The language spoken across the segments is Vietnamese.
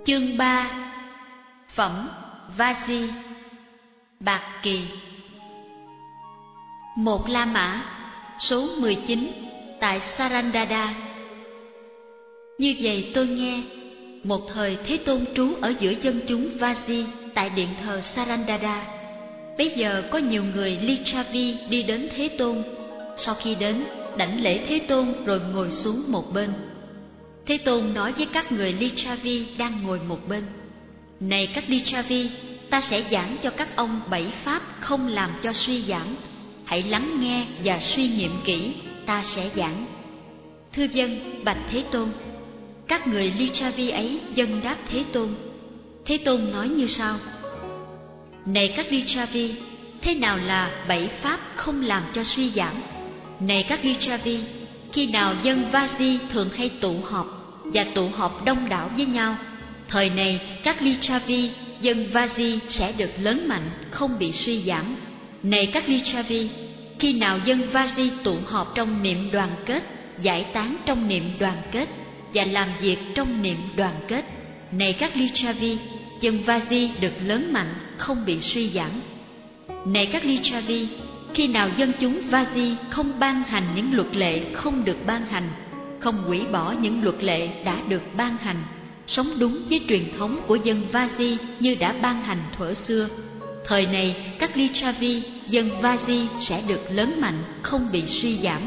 Chương 3. Phẩm Vaji. Bạc Kỳ. Một La Mã, số 19, tại Sarandada. Như vậy tôi nghe, một thời Thế Tôn trú ở giữa dân chúng Vaji tại điện thờ Sarandada. Bây giờ có nhiều người Lichavi đi đến Thế Tôn. Sau khi đến, đảnh lễ Thế Tôn rồi ngồi xuống một bên. Thế Tôn nói với các người Lichavi đang ngồi một bên: Này các Lichavi, ta sẽ giảng cho các ông 7 pháp không làm cho suy giảm. Hãy lắng nghe và suy nghiệm kỹ, ta sẽ giảng. Thưa vâng, bạch Thế Tôn. Các người Lichavi ấy dâng đáp Thế Tôn. Thế Tôn nói như sau: Này các Lichavi, thế nào là 7 pháp không làm cho suy giảm? Này các Lichavi, khi nào dân Vaji thường hay tụ họp và tụ họp đông đảo với nhau, thời này các Lichavi, dân Vaji sẽ được lớn mạnh, không bị suy giảm. Này các Lichavi, khi nào dân Vaji tụ họp trong niệm đoàn kết, giải tán trong niệm đoàn kết và làm việc trong niệm đoàn kết, này các Lichavi, dân Vaji được lớn mạnh, không bị suy giảm. Này các Lichavi, khi nào dân chúng Vaji không ban hành những luật lệ không được ban hành, không hủy bỏ những luật lệ đã được ban hành, sống đúng với truyền thống của dân Vaji như đã ban hành thuở xưa, thời này các Lichavi, dân Vaji sẽ được lớn mạnh, không bị suy giảm.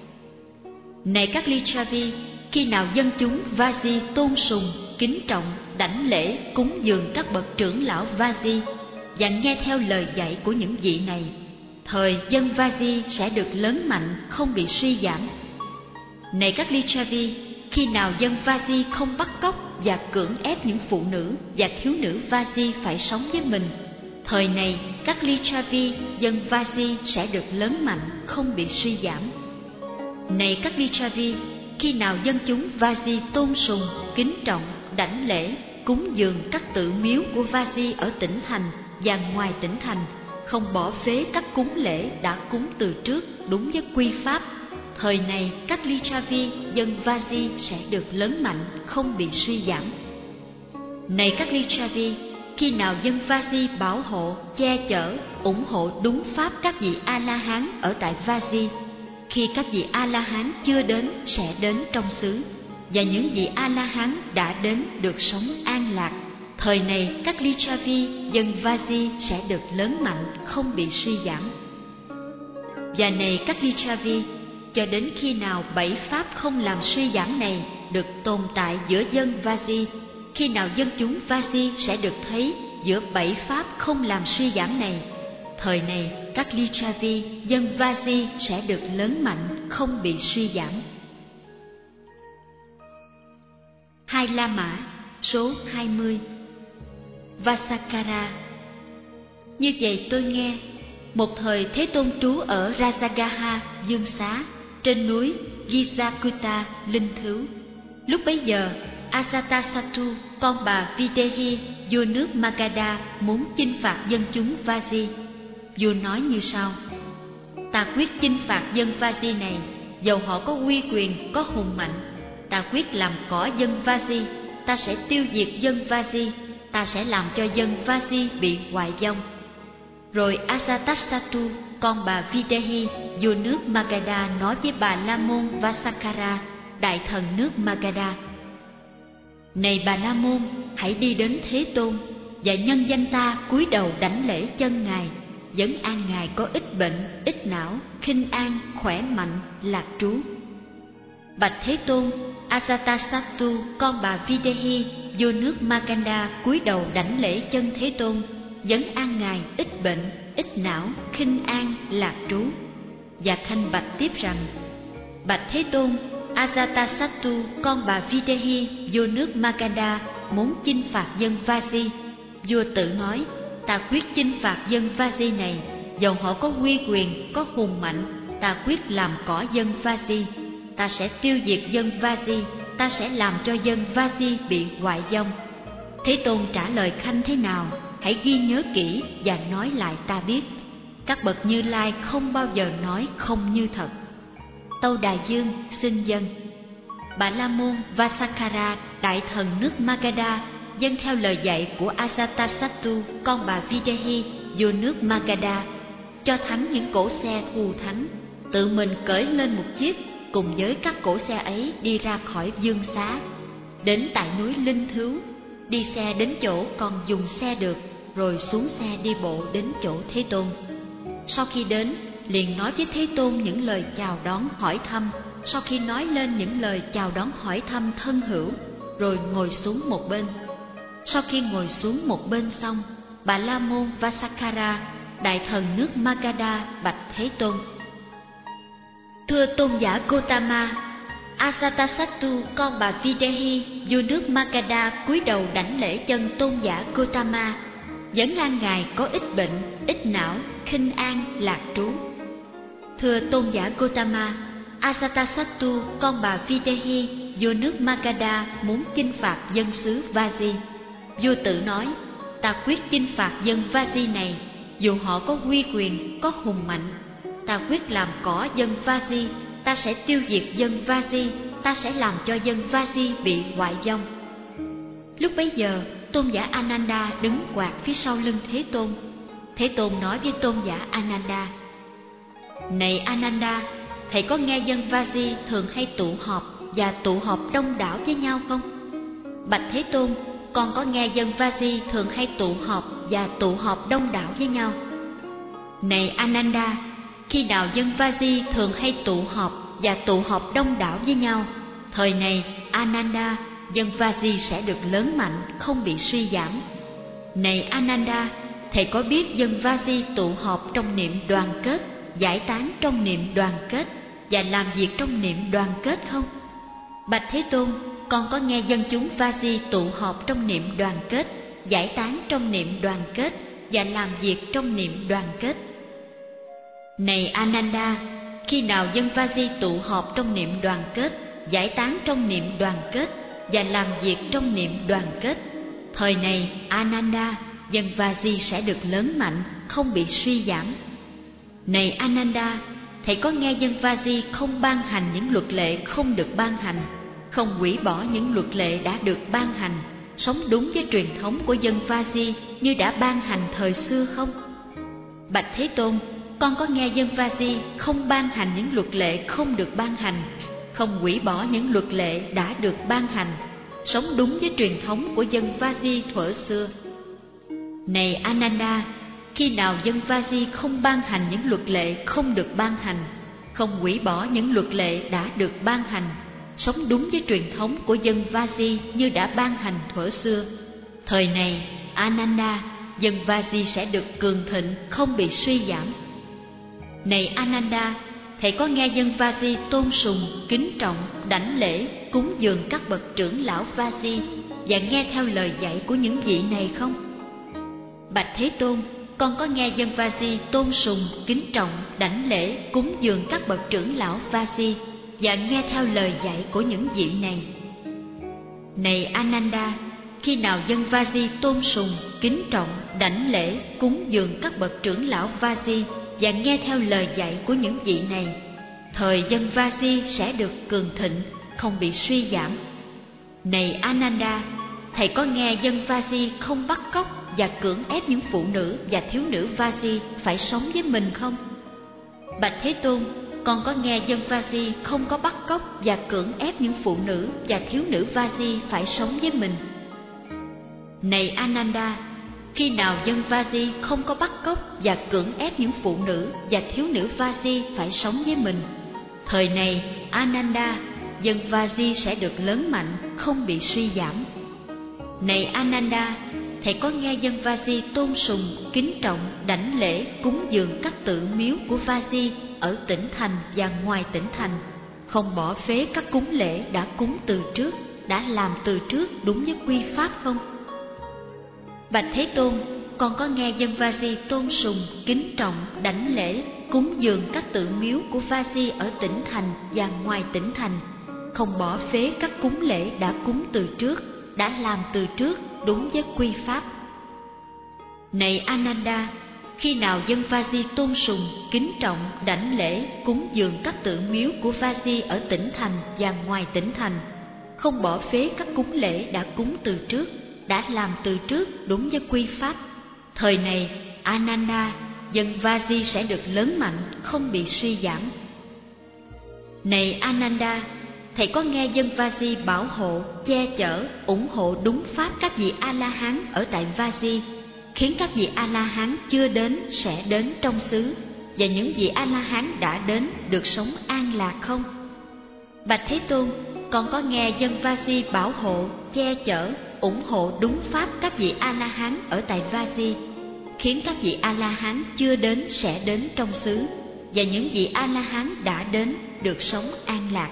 Này các Lichavi, khi nào dân chúng Vaji tôn sùng, kính trọng, đảnh lễ, cúng dường các bậc trưởng lão Vaji và nghe theo lời dạy của những vị này, thời dân Vaji sẽ được lớn mạnh, không bị suy giảm. Này các Lichavi, khi nào dân Vaji không bắt cóc và cưỡng ép những phụ nữ và thiếu nữ Vaji phải sống với mình, thời này các Lichavi, dân Vaji sẽ được lớn mạnh, không bị suy giảm. Này các Lichavi, khi nào dân chúng Vaji tôn sùng, kính trọng, đảnh lễ, cúng dường các tự miếu của Vaji ở tỉnh thành và ngoài tỉnh thành, không bỏ phế các cúng lễ đã cúng từ trước đúng với quy pháp, thời này các Lichavi, dân Vaji sẽ được lớn mạnh, không bị suy giảm. Này các Lichavi, khi nào dân Vaji bảo hộ, che chở, ủng hộ đúng pháp các vị A-la-hán ở tại Vaji, khi các vị A-la-hán chưa đến sẽ đến trong xứ, và những vị A-la-hán đã đến được sống an lạc, thời này các Lichavi, dân Vaji sẽ được lớn mạnh, không bị suy giảm. Và này các Lichavi, cho đến khi nào 7 pháp không làm suy giảm này được tồn tại giữa dân Vaji, khi nào dân chúng Vaji sẽ được thấy giữa 7 pháp không làm suy giảm này, thời này các Lichavi, dân Vaji sẽ được lớn mạnh, không bị suy giảm. Hai La Mã, số 20, Vasakara. Như vậy tôi nghe, một thời Thế Tôn trú ở Rajagaha, Dương Xá, trên núi Gisakuta, Linh Thứu. Lúc bấy giờ, Ajatasattu, con bà Videhi, vua nước Magadha, muốn chinh phạt dân chúng Vaji. Vua nói như sau: Ta quyết chinh phạt dân Vaji này, dầu họ có uy quyền, có hùng mạnh. Ta quyết làm cỏ dân Vaji, ta sẽ tiêu diệt dân Vaji, ta sẽ làm cho dân Vaji bị hoại vong. Rồi Ajatasattu, con bà Videhi, vua nước Magadha, nói với bà La Môn Vasakara, đại thần nước Magadha: Này bà La Môn, hãy đi đến Thế Tôn và nhân danh ta cúi đầu đảnh lễ chân Ngài, vấn an Ngài có ít bệnh, ít não, khinh an, khỏe mạnh, lạc trú. Bạch Thế Tôn, Ajatasattu, con bà Videhi, vua nước Magadha, cúi đầu đảnh lễ chân Thế Tôn, vấn an Ngài ít bệnh, ít não, khinh an, lạc trú, và khanh bạch tiếp rằng: Bạch Thế Tôn, Ajatasattu, con bà Videhi, vua nước Magadha, muốn chinh phạt dân Vaji. Vua tự nói: Ta quyết chinh phạt dân Vaji này, dầu họ có uy quyền, có hùng mạnh, ta quyết làm cỏ dân Vaji, ta sẽ tiêu diệt dân Vaji, ta sẽ làm cho dân Vaji bị hoại vong. Thế Tôn trả lời khanh thế nào? Hãy ghi nhớ kỹ và nói lại ta biết. Các bậc Như Lai không bao giờ nói không như thật. Tâu Đà Dương xin dân. Bà La Môn Vasakara, đại thần nước Magadha, dâng theo lời dạy của Ajatasattu, con bà Videhi, vua nước Magadha, cho thắng những cỗ xe thù thắng, tự mình cởi lên một chiếc, cùng với các cỗ xe ấy đi ra khỏi vương xá, đến tại núi Linh Thứu, đi xe đến chỗ còn dùng xe được, rồi xuống xe đi bộ đến chỗ Thế Tôn. Sau khi đến, liền nói với Thế Tôn những lời chào đón hỏi thăm. Sau khi nói lên những lời chào đón hỏi thăm thân hữu, rồi ngồi xuống một bên. Sau khi ngồi xuống một bên xong, Bà La Môn Vasakara, đại thần nước Magadha, bạch Thế Tôn: Thưa tôn giả Gotama, Ajatasattu, con bà Videhi, vua nước Magadha, cúi đầu đảnh lễ chân tôn giả Gotama, vấn an ngài có ít bệnh, ít não, khinh an, lạc trú. Thưa tôn giả Gotama, Ajatasattu, con bà Videhi, vua nước Magadha, muốn chinh phạt dân xứ Vaji. Vua tự nói: ta quyết chinh phạt dân Vaji này, dù họ có uy quyền, có hùng mạnh. Ta quyết làm cỏ dân Vaji, ta sẽ tiêu diệt dân Vaji, ta sẽ làm cho dân Vaji bị hoại vong. Lúc bấy giờ, tôn giả Ananda đứng quạt phía sau lưng Thế Tôn. Thế Tôn nói với tôn giả Ananda: Này Ananda, thầy có nghe dân Vaji thường hay tụ họp và tụ họp đông đảo với nhau không? Bạch Thế Tôn, con có nghe dân Vaji thường hay tụ họp và tụ họp đông đảo với nhau. Này Ananda, khi nào dân Vaji thường hay tụ họp và tụ họp đông đảo với nhau, thời này Ananda, dân Vaji sẽ được lớn mạnh, không bị suy giảm. Này Ananda, thầy có biết dân Vaji tụ họp trong niệm đoàn kết, giải tán trong niệm đoàn kết và làm việc trong niệm đoàn kết không? Bạch Thế Tôn, con có nghe dân chúng Vaji tụ họp trong niệm đoàn kết, giải tán trong niệm đoàn kết và làm việc trong niệm đoàn kết. Này Ananda, khi nào dân Vaji tụ họp trong niệm đoàn kết, giải tán trong niệm đoàn kết và làm việc trong niệm đoàn kết, thời này Ananda, dân Vaji sẽ được lớn mạnh, không bị suy giảm. Này Ananda, thầy có nghe dân Vaji không ban hành những luật lệ không được ban hành, không hủy bỏ những luật lệ đã được ban hành, sống đúng với truyền thống của dân Vaji như đã ban hành thời xưa không? Bạch Thế Tôn, con có nghe dân Vaji không ban hành những luật lệ không được ban hành, không hủy bỏ những luật lệ đã được ban hành, sống đúng với truyền thống của dân Vaji thuở xưa. Này Ananda, khi nào dân Vaji không ban hành những luật lệ không được ban hành, không hủy bỏ những luật lệ đã được ban hành, sống đúng với truyền thống của dân Vaji như đã ban hành thuở xưa, thời này Ananda, dân Vaji sẽ được cường thịnh, không bị suy giảm. Này Ananda, thầy có nghe dân Vaji tôn sùng, kính trọng, đảnh lễ, cúng dường các bậc trưởng lão Vaji và nghe theo lời dạy của những vị này không? Bạch Thế Tôn, con có nghe dân Vaji tôn sùng, kính trọng, đảnh lễ, cúng dường các bậc trưởng lão Vaji và nghe theo lời dạy của những vị này. Này Ananda, khi nào dân Vaji tôn sùng, kính trọng, đảnh lễ, cúng dường các bậc trưởng lão Vaji và nghe theo lời dạy của những vị này, thời dân Vaji sẽ được cường thịnh, không bị suy giảm. Này Ananda, thầy có nghe dân Vaji không bắt cóc và cưỡng ép những phụ nữ và thiếu nữ Vaji phải sống với mình không? Bạch Thế Tôn, con có nghe dân Vaji không có bắt cóc và cưỡng ép những phụ nữ và thiếu nữ Vaji phải sống với mình. Này Ananda, khi nào dân Vaji không có bắt cóc và cưỡng ép những phụ nữ và thiếu nữ Vaji phải sống với mình, thời này Ananda, dân Vaji sẽ được lớn mạnh, không bị suy giảm. Này Ananda, thầy có nghe dân Vaji tôn sùng, kính trọng, đảnh lễ, cúng dường các tượng miếu của Vaji ở tỉnh thành và ngoài tỉnh thành, không bỏ phế các cúng lễ đã cúng từ trước, đã làm từ trước đúng với quy pháp không? Bạch Thế Tôn, con có nghe dân Vaji tôn sùng, kính trọng, đảnh lễ, cúng dường các tượng miếu của Vaji ở tỉnh thành và ngoài tỉnh thành, không bỏ phế các cúng lễ đã cúng từ trước, đã làm từ trước đúng với quy pháp. Này Ananda, khi nào dân Vaji tôn sùng, kính trọng, đảnh lễ, cúng dường các tượng miếu của Vaji ở tỉnh thành và ngoài tỉnh thành, không bỏ phế các cúng lễ đã cúng từ trước, đã làm từ trước đúng với quy pháp. Thời này, Ananda, dân Vaji sẽ được lớn mạnh, không bị suy giảm. Này Ananda, thầy có nghe dân Vaji bảo hộ, che chở, ủng hộ đúng pháp các vị A-la-hán ở tại Vaji, khiến các vị A-la-hán chưa đến sẽ đến trong xứ, và những vị A-la-hán đã đến được sống an lạc không? Bạch Thế Tôn, con có nghe dân Vaji bảo hộ, che chở, ủng hộ đúng pháp các vị A-la-hán ở tại Vaji, khiến các vị A-la-hán chưa đến sẽ đến trong xứ, và những vị A-la-hán đã đến được sống an lạc.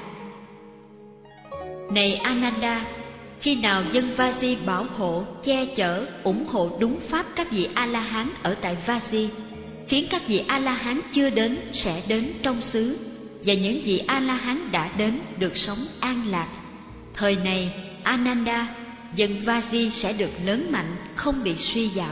Này Ananda, khi nào dân Vaji bảo hộ, che chở, ủng hộ đúng pháp các vị A-la-hán ở tại Vaji, khiến các vị A-la-hán chưa đến sẽ đến trong xứ, và những vị A-la-hán đã đến được sống an lạc. Thời này, Ananda, dân Vaji sẽ được lớn mạnh, không bị suy giảm.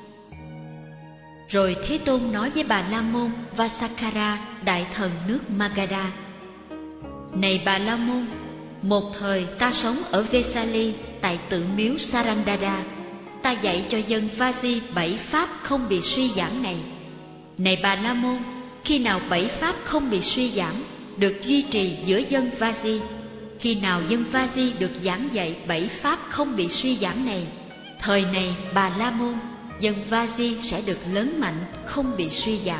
Rồi Thế Tôn nói với Bà La Môn Vasakara, đại thần nước Magadha: Này Bà La Môn, một thời ta sống ở Vesali tại tượng miếu Sarandada. Ta dạy cho dân Vaji 7 pháp không bị suy giảm này. Này Bà La Môn, khi nào 7 pháp không bị suy giảm được duy trì giữa dân Vaji, khi nào dân Vaji được giảng dạy 7 pháp không bị suy giảm này, thời này Bà La Môn, dân Vaji sẽ được lớn mạnh, không bị suy giảm.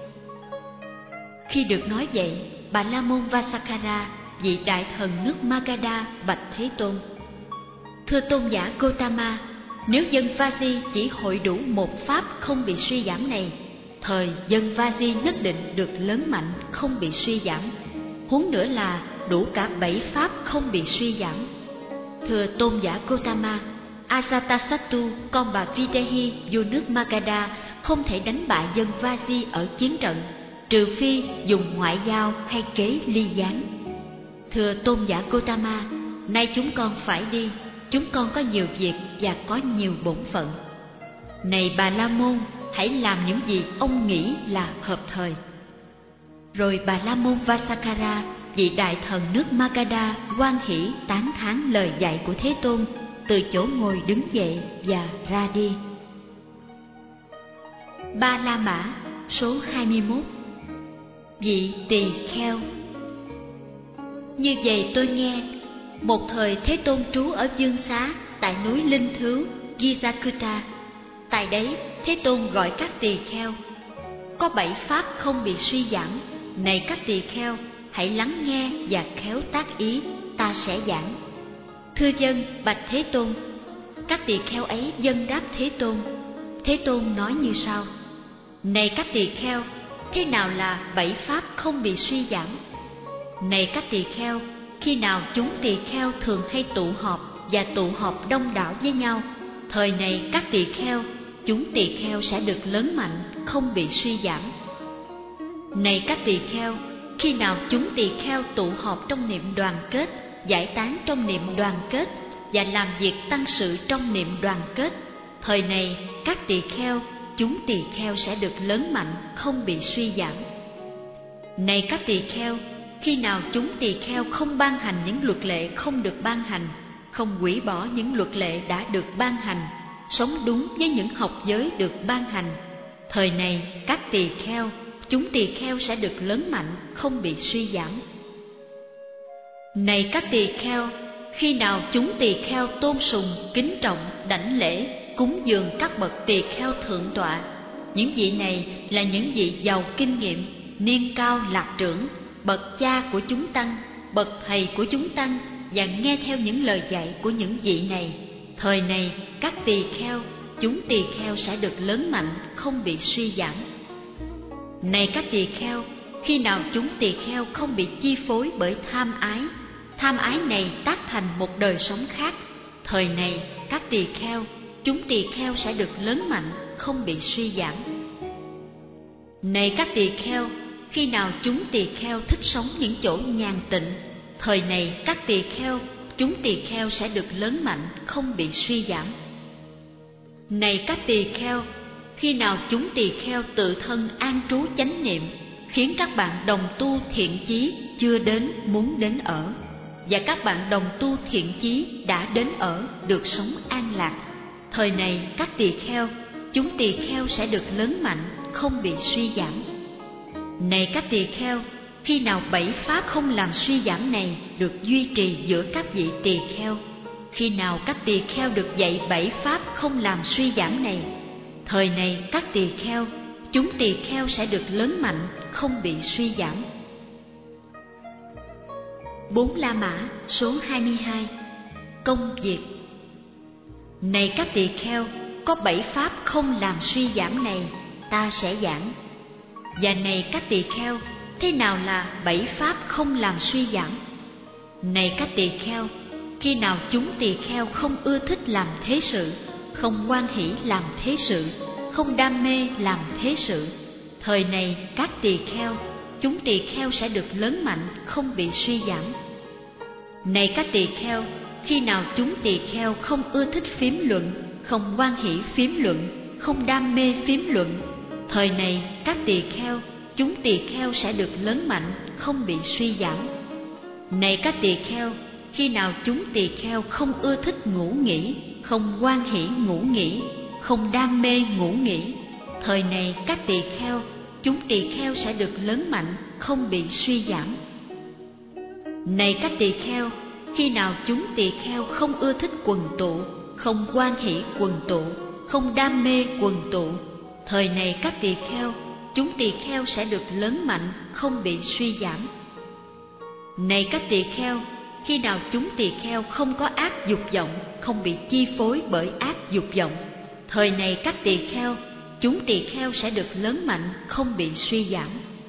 Khi được nói vậy, Bà La Môn Vasakara, vị đại thần nước Magadha, bạch Thế Tôn: Thưa tôn giả Gotama, nếu dân Vaji chỉ hội đủ một pháp không bị suy giảm này, thời dân Vaji nhất định được lớn mạnh, không bị suy giảm. Huống nữa là đủ cả 7 pháp không bị suy giảm. Thưa tôn giả Gotama, Ajatasattu, con bà Videhi vua nước Magadha, không thể đánh bại dân Vaji ở chiến trận, trừ phi dùng ngoại giao hay kế ly gián. Thưa tôn giả Gotama, nay chúng con phải đi, chúng con có nhiều việc và có nhiều bổn phận. Này Bà La Môn, hãy làm những gì ông nghĩ là hợp thời. Rồi Bà La Môn Vasakara, vị đại thần nước Magadha, hoan hỷ tán thán lời dạy của Thế Tôn, từ chỗ ngồi đứng dậy và ra đi. Ba La Mã, số 21. Vị tỳ kheo. Như vậy tôi nghe, một thời Thế Tôn trú ở Dương Xá tại núi Linh Thứu, Gisakuta. Tại đấy, Thế Tôn gọi các tỳ kheo: Có 7 pháp không bị suy giảm. Này các tỳ kheo, hãy lắng nghe và khéo tác ý, ta sẽ giảng. Thưa dân, bạch Thế Tôn. Các tỳ kheo ấy dâng đáp Thế Tôn. Thế Tôn nói như sau: Này các tỳ kheo, thế nào là 7 pháp không bị suy giảm? Này các tỳ kheo, khi nào chúng tỳ kheo thường hay tụ họp và tụ họp đông đảo với nhau, thời này các tỳ kheo, chúng tỳ kheo sẽ được lớn mạnh, không bị suy giảm. Này các tỳ kheo, khi nào chúng tỳ kheo tụ họp trong niệm đoàn kết, giải tán trong niệm đoàn kết và làm việc tăng sự trong niệm đoàn kết, thời này các tỳ kheo, chúng tỳ kheo sẽ được lớn mạnh, không bị suy giảm. Này các tỳ kheo, khi nào chúng tỳ kheo không ban hành những luật lệ không được ban hành, không hủy bỏ những luật lệ đã được ban hành, sống đúng với những học giới được ban hành, thời này các tỳ kheo, chúng tỳ kheo sẽ được lớn mạnh, không bị suy giảm. Này các tỳ kheo, khi nào chúng tỳ kheo tôn sùng, kính trọng, đảnh lễ, cúng dường các bậc tỳ kheo thượng tọa, những vị này là những vị giàu kinh nghiệm, niên cao lạc trưởng, bậc cha của chúng tăng, bậc thầy của chúng tăng, và nghe theo những lời dạy của những vị này, thời này các tỳ kheo, chúng tỳ kheo sẽ được lớn mạnh, không bị suy giảm. Này các tỳ kheo, khi nào chúng tỳ kheo không bị chi phối bởi tham ái này tác thành một đời sống khác, thời này các tỳ kheo, chúng tỳ kheo sẽ được lớn mạnh, không bị suy giảm. Này các tỳ kheo, khi nào chúng tỳ kheo thích sống những chỗ nhàn tịnh, thời này các tỳ kheo, chúng tỳ kheo sẽ được lớn mạnh, không bị suy giảm. Này các tỳ kheo, khi nào chúng tỳ kheo tự thân an trú chánh niệm, khiến các bạn đồng tu thiện chí chưa đến muốn đến ở, và các bạn đồng tu thiện chí đã đến ở được sống an lạc. Thời này các tỳ kheo, chúng tỳ kheo sẽ được lớn mạnh, không bị suy giảm. Này các tỳ kheo, khi nào 7 pháp không làm suy giảm này được duy trì giữa các vị tỳ kheo, khi nào các tỳ kheo được dạy 7 pháp không làm suy giảm này, thời này các tỳ kheo, chúng tỳ kheo sẽ được lớn mạnh, không bị suy giảm. 4 La Mã số 22. Công việc. Này các tỳ kheo, có 7 pháp không làm suy giảm này, ta sẽ giảng. Và này các tỳ kheo, thế nào là 7 pháp không làm suy giảm? Này các tỳ kheo, khi nào chúng tỳ kheo không ưa thích làm thế sự, không hoan hỷ làm thế sự, không đam mê làm thế sự, thời này các tỳ kheo, chúng tỳ kheo sẽ được lớn mạnh, không bị suy giảm. Này các tỳ kheo, khi nào chúng tỳ kheo không ưa thích phiếm luận, không hoan hỷ phiếm luận, không đam mê phiếm luận, thời này các tỳ kheo, chúng tỳ kheo sẽ được lớn mạnh, không bị suy giảm. Này các tỳ kheo, khi nào chúng tỳ kheo không ưa thích ngủ nghỉ, không hoan hỷ ngủ nghỉ, không đam mê ngủ nghỉ, thời này các tỳ kheo, chúng tỳ kheo sẽ được lớn mạnh, không bị suy giảm. Này các tỳ kheo, khi nào chúng tỳ kheo không ưa thích quần tụ, không hoan hỷ quần tụ, không đam mê quần tụ, thời này các tỳ kheo, chúng tỳ kheo sẽ được lớn mạnh, không bị suy giảm. Này các tỳ kheo, khi nào chúng tỳ kheo không có ác dục vọng, không bị chi phối bởi ác dục vọng, thời này các tỳ kheo, chúng tỳ kheo sẽ được lớn mạnh, không bị suy giảm.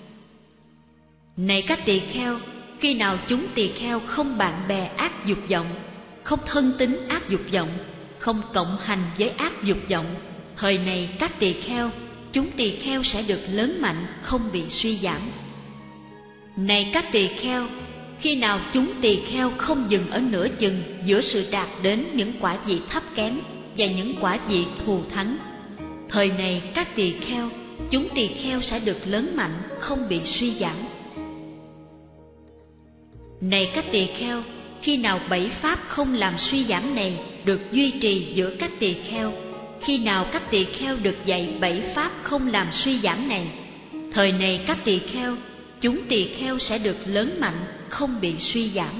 Này các tỳ kheo, khi nào chúng tỳ kheo không bạn bè ác dục vọng, không thân tín ác dục vọng, không cộng hành với ác dục vọng, thời này các tỳ kheo, chúng tỳ kheo sẽ được lớn mạnh, không bị suy giảm. Này các tỳ kheo, khi nào chúng tỳ kheo không dừng ở nửa chừng giữa sự đạt đến những quả vị thấp kém và những quả vị thù thắng, thời này các tỳ kheo, chúng tỳ kheo sẽ được lớn mạnh, không bị suy giảm. Này các tỳ kheo, khi nào 7 pháp không làm suy giảm này được duy trì giữa các tỳ kheo, khi nào các tỳ kheo được dạy 7 pháp không làm suy giảm này, thời này các tỳ kheo, chúng tỳ kheo sẽ được lớn mạnh, không bị suy giảm.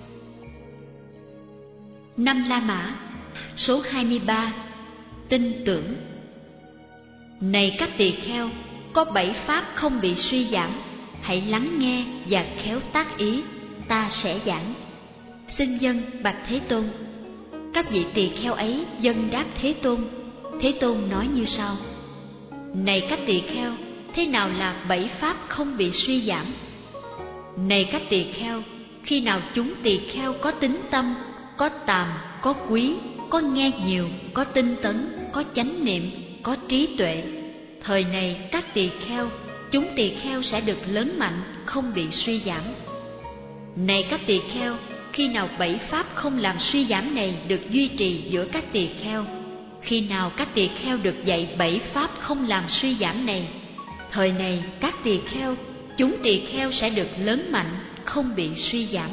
5 La Mã số 23. Tin tưởng. Này các tỳ kheo, có 7 pháp không bị suy giảm, hãy lắng nghe và khéo tác ý, ta sẽ giảng. Xin dâng bạch Thế Tôn. Các vị tỳ kheo ấy dâng đáp Thế Tôn. Thế Tôn nói như sau: Này các tỳ kheo, thế nào là 7 pháp không bị suy giảm? Này các tỳ kheo, khi nào chúng tỳ kheo có tín tâm, có tàm, có quý, có nghe nhiều, có tinh tấn, có chánh niệm, có trí tuệ, thời này các tỳ kheo, chúng tỳ kheo sẽ được lớn mạnh, không bị suy giảm. Này các tỳ kheo, khi nào 7 pháp không làm suy giảm này được duy trì giữa các tỳ kheo, khi nào các tỳ kheo được dạy 7 pháp không làm suy giảm này, thời này các tỳ kheo, chúng tỳ kheo sẽ được lớn mạnh, không bị suy giảm.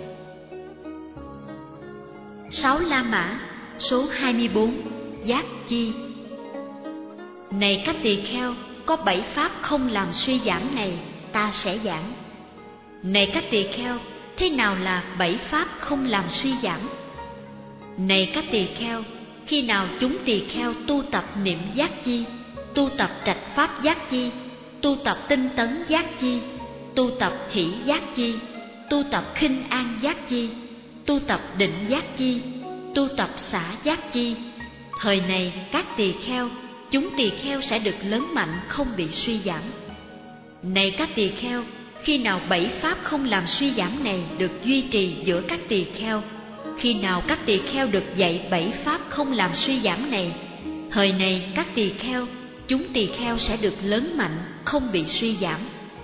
6 La Mã số 24. Giác chi. Này các tỳ kheo, có 7 pháp không làm suy giảm này, ta sẽ giảng. Này các tỳ kheo, thế nào là 7 pháp không làm suy giảm? Này các tỳ kheo, khi nào chúng tỳ kheo tu tập niệm giác chi, tu tập trạch pháp giác chi, tu tập tinh tấn giác chi, tu tập hỷ giác chi, tu tập khinh an giác chi, tu tập định giác chi, tu tập xả giác chi, thời này các tỳ kheo, chúng tỳ kheo sẽ được lớn mạnh, không bị suy giảm. Này các tỳ kheo, khi nào 7 pháp không làm suy giảm này được duy trì giữa các tỳ kheo, khi nào các tỳ kheo được dạy 7 pháp không làm suy giảm này, thời này các tỳ kheo, chúng tỳ kheo sẽ được lớn mạnh, không bị suy giảm.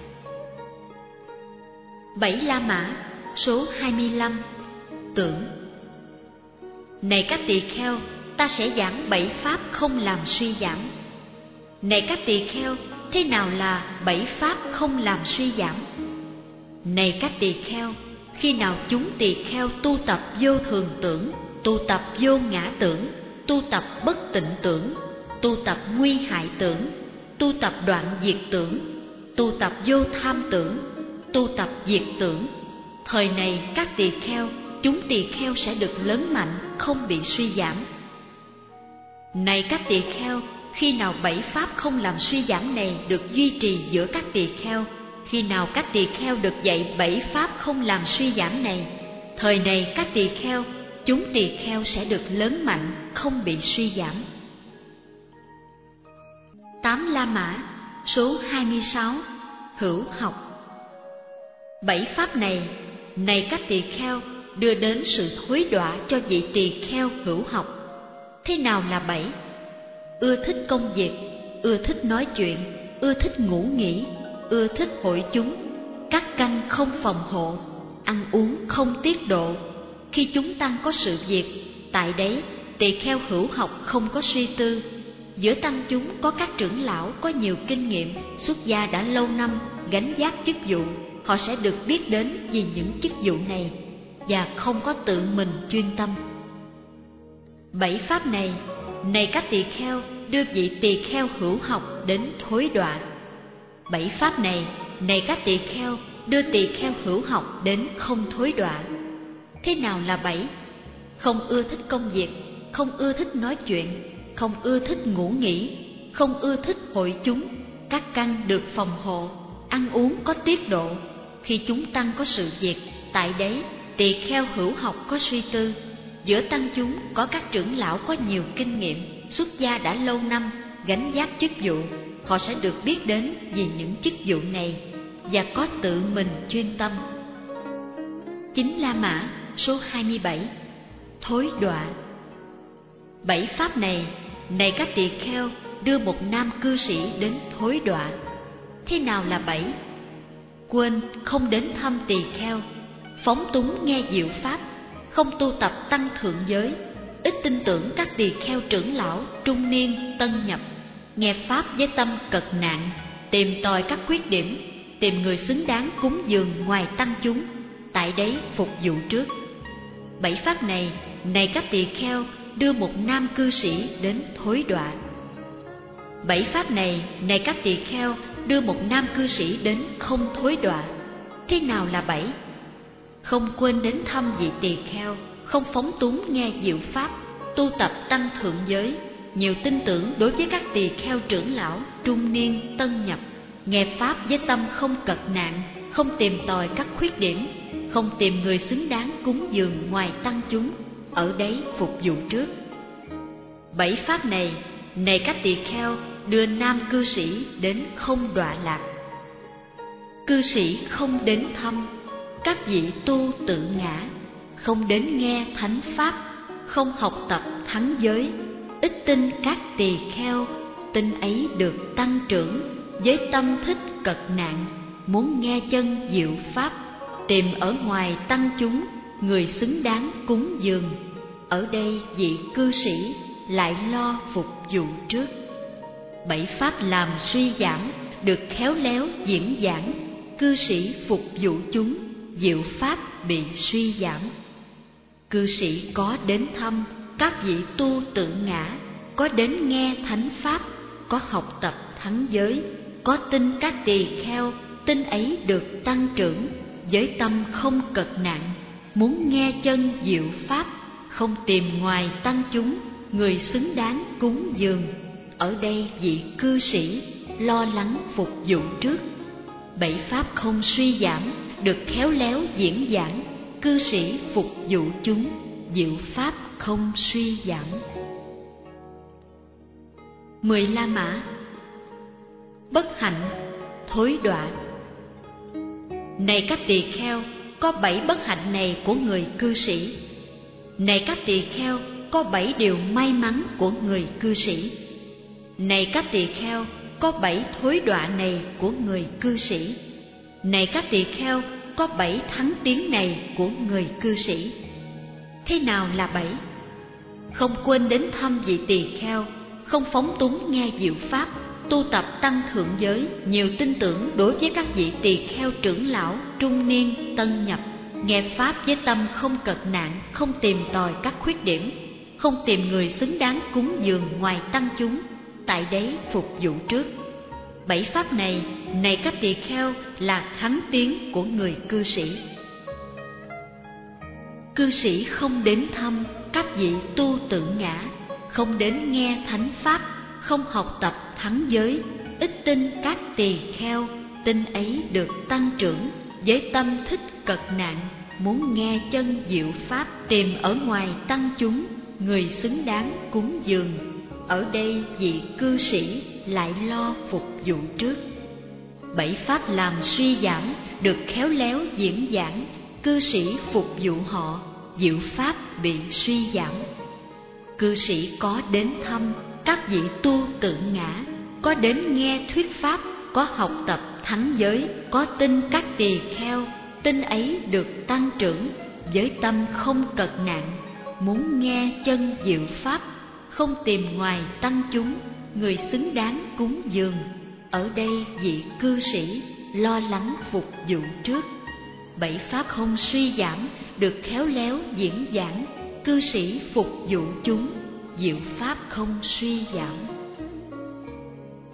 7 La Mã số 25. Tưởng. Này các tỳ kheo, ta sẽ giảng 7 pháp không làm suy giảm. Này các tỳ kheo, thế nào là 7 pháp không làm suy giảm? Này các tỳ kheo, khi nào chúng tỳ kheo tu tập vô thường tưởng, tu tập vô ngã tưởng, tu tập bất tịnh tưởng, tu tập nguy hại tưởng, tu tập đoạn diệt tưởng, tu tập vô tham tưởng, tu tập diệt tưởng, thời này các tỳ kheo, chúng tỳ kheo sẽ được lớn mạnh, không bị suy giảm. Này các tỳ kheo, khi nào 7 pháp không làm suy giảm này được duy trì giữa các tỳ kheo, khi nào các tỳ kheo được dạy 7 pháp không làm suy giảm này, thời này các tỳ kheo, chúng tỳ kheo sẽ được lớn mạnh, không bị suy giảm. 8 La Mã, số 26, hữu học. 7 pháp này, này các tỳ kheo, đưa đến sự thối đọa cho vị tỳ kheo hữu học. Thế nào là 7? Ưa thích công việc, ưa thích nói chuyện, ưa thích ngủ nghỉ, ưa thích hội chúng, các căn không phòng hộ, ăn uống không tiết độ. Khi chúng tăng có sự việc, tại đấy tỳ kheo hữu học không có suy tư. Giữa tăng chúng có các trưởng lão có nhiều kinh nghiệm, xuất gia đã lâu năm, gánh vác chức vụ, họ sẽ được biết đến vì những chức vụ này và không có tự mình chuyên tâm. 7 pháp này, này các tỳ kheo, đưa vị tỳ kheo hữu học đến thối đọa. 7 pháp này, này các tỳ kheo, đưa tỳ kheo hữu học đến không thối đọa. Thế nào là 7? Không ưa thích công việc, không ưa thích nói chuyện, không ưa thích ngủ nghỉ, không ưa thích hội chúng, các căn được phòng hộ, ăn uống có tiết độ. Khi chúng tăng có sự việc, tại đấy tỳ kheo hữu học có suy tư. Giữa tăng chúng có các trưởng lão có nhiều kinh nghiệm, xuất gia đã lâu năm, gánh vác chức vụ, họ sẽ được biết đến vì những chức vụ này và có tự mình chuyên tâm. 9 La Mã, số 27, thối đọa. 7 pháp này, này các tỳ kheo, đưa một nam cư sĩ đến thối đọa. Thế nào là 7? Quên không đến thăm tỳ kheo, phóng túng nghe diệu pháp, không tu tập tăng thượng giới, ít tin tưởng các tỳ kheo trưởng lão trung niên tân nhập, nghe pháp với tâm cật nạn, tìm tòi các khuyết điểm, tìm người xứng đáng cúng dường ngoài tăng chúng, tại đấy phục vụ trước. 7 pháp này, này các tỳ kheo, đưa một nam cư sĩ đến thối đọa. 7 pháp này, này các tỳ kheo, đưa một nam cư sĩ đến không thối đọa. Thế nào là 7? Không quên đến thăm vị tỳ kheo, không phóng túng nghe diệu pháp, tu tập tăng thượng giới, nhiều tin tưởng đối với các tỳ kheo trưởng lão trung niên tân nhập, nghe pháp với tâm không cật nạn, không tìm tòi các khuyết điểm, không tìm người xứng đáng cúng dường ngoài tăng chúng, ở đấy phục vụ trước. 7 pháp này, này các tỳ kheo, đưa nam cư sĩ đến không đọa lạc. Cư sĩ không đến thăm, các vị tu tự ngã, không đến nghe thánh pháp, không học tập thắng giới, ít tin các tỳ kheo, tin ấy được tăng trưởng, với tâm thích cật nạn, muốn nghe chân diệu pháp, tìm ở ngoài tăng chúng, người xứng đáng cúng dường, ở đây vị cư sĩ lại lo phục vụ trước. 7 pháp làm suy giảm, được khéo léo diễn giảng, cư sĩ phục vụ chúng, diệu pháp bị suy giảm. Cư sĩ có đến thăm, các vị tu tự ngã, có đến nghe thánh pháp, có học tập thắng giới, có tin các tỳ kheo, tin ấy được tăng trưởng, với tâm không cật nạn, muốn nghe chân diệu pháp, không tìm ngoài tăng chúng, người xứng đáng cúng dường, ở đây vị cư sĩ lo lắng phục vụ trước. 7 pháp không suy giảm, được khéo léo diễn giảng, cư sĩ phục vụ chúng, diệu pháp không suy giảm. 10 La Mã, bất hạnh, thối đọa. Này các tỳ kheo, có 7 bất hạnh này của người cư sĩ. Này các tỳ kheo, có 7 điều may mắn của người cư sĩ. Này các tỳ kheo, có 7 thối đọa này của người cư sĩ. Này các tỳ kheo, có 7 thắng tiếng này của người cư sĩ. Thế nào là 7? Không quên đến thăm vị tỳ kheo, không phóng túng nghe diệu pháp, tu tập tăng thượng giới, nhiều tin tưởng đối với các vị tỳ kheo trưởng lão trung niên tân nhập, nghe pháp với tâm không cật nạn, không tìm tòi các khuyết điểm, không tìm người xứng đáng cúng dường ngoài tăng chúng, tại đấy phục vụ trước. 7 pháp này, này các tỳ kheo, là thắng tiếng của người cư sĩ. Cư sĩ không đến thăm các vị tu tự ngã, không đến nghe thánh pháp, không học tập thắng giới, ít tin các tỳ kheo, tin ấy được tăng trưởng, với tâm thích cật nạn, muốn nghe chân diệu pháp, tìm ở ngoài tăng chúng, người xứng đáng cúng dường. Ở đây vị cư sĩ lại lo phục vụ trước. 7 pháp làm suy giảm được khéo léo diễn giảng, cư sĩ phục vụ họ, diệu pháp bị suy giảm. Cư sĩ có đến thăm các vị tu tự ngã, có đến nghe thuyết pháp, có học tập thắng giới, có tin các tỳ kheo, tin ấy được tăng trưởng, với tâm không cật nạn, muốn nghe chân diệu pháp, không tìm ngoài tăng chúng, người xứng đáng cúng dường. Ở đây vị cư sĩ lo lắng phục vụ trước. 7 pháp không suy giảm được khéo léo diễn giảng, cư sĩ phục vụ chúng, diệu pháp không suy giảm.